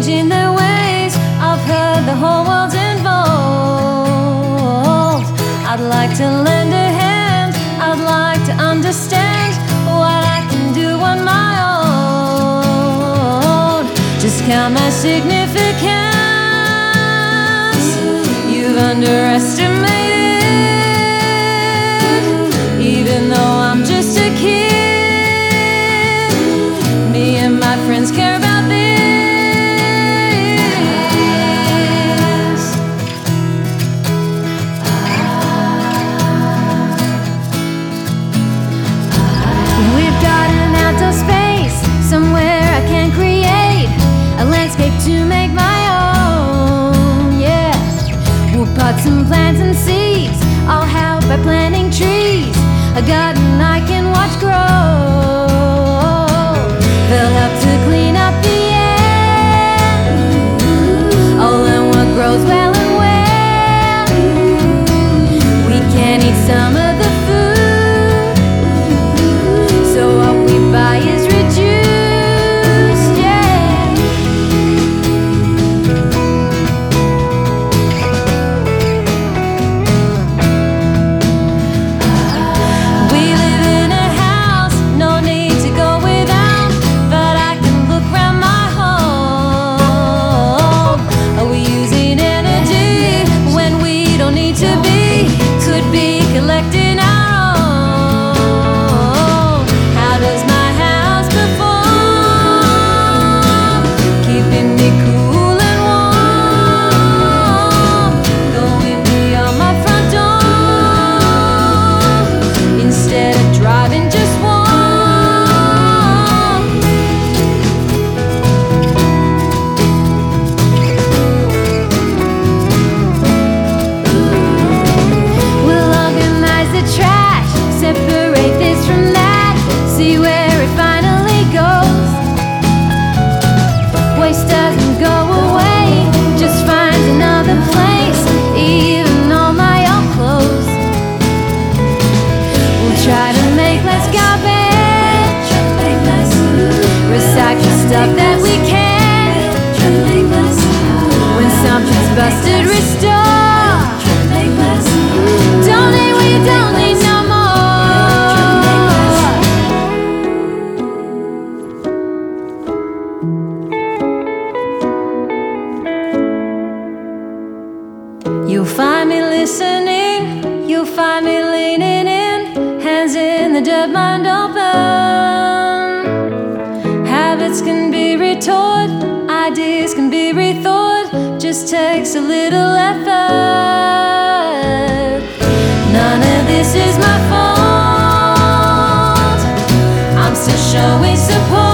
changing their ways. I've heard the whole world's involved. I'd like to lend a hand, I'd like to understand what I can do on my own. Just count my significance. You've underestimated, even though I'm just a kid. Me and my friends care about this. We've got an outdoor space, somewhere I can create a landscape to make my own, yeah. We'll pot some plants and seeds, I'll help by planting trees, a garden I can watch grow. They'll help to clean up the air. I'll learn what grows well and where. We can eat some of the food, so what we buy is reduced, yeah. We live in a house, no need to go without, but I can look round my home. Are we using energy when we don't need to be? Could be collecting our own. How does my house perform? Keeping me cool and warm. Going beyond my front door instead of driving just one. We'll organize the trash, separate this from that, see where it finally goes. Waste doesn't go away, just find another place, even all my old clothes. We'll try to make less garbage, recycle stuff that we can. When something's busted, restore. Donate what you don't need no more. You'll find me listening, you'll find me leaning in, hands in the dirt, mind open. Habits can be retaught, ideas can be rethought, just takes a little effort. None of this is my fault, I'm still showing support.